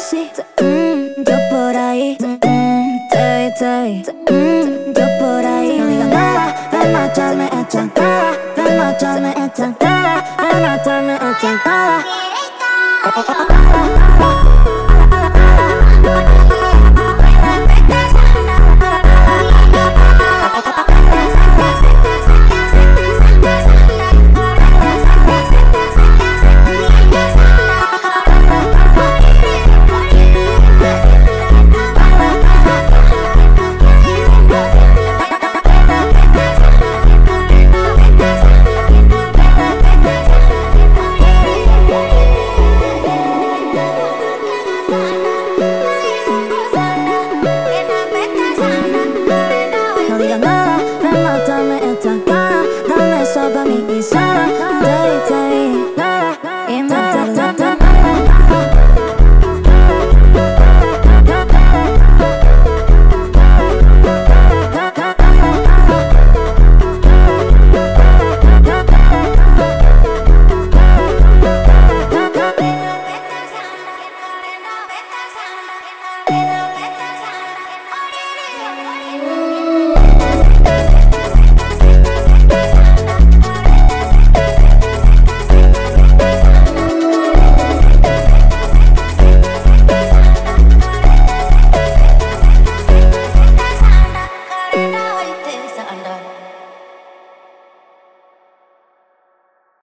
sí, yo por ahí, te vi, yo por ahí. No digas nada, ven a echarme esta nada, ven a echarme esta nada, ven a echarme esta nada.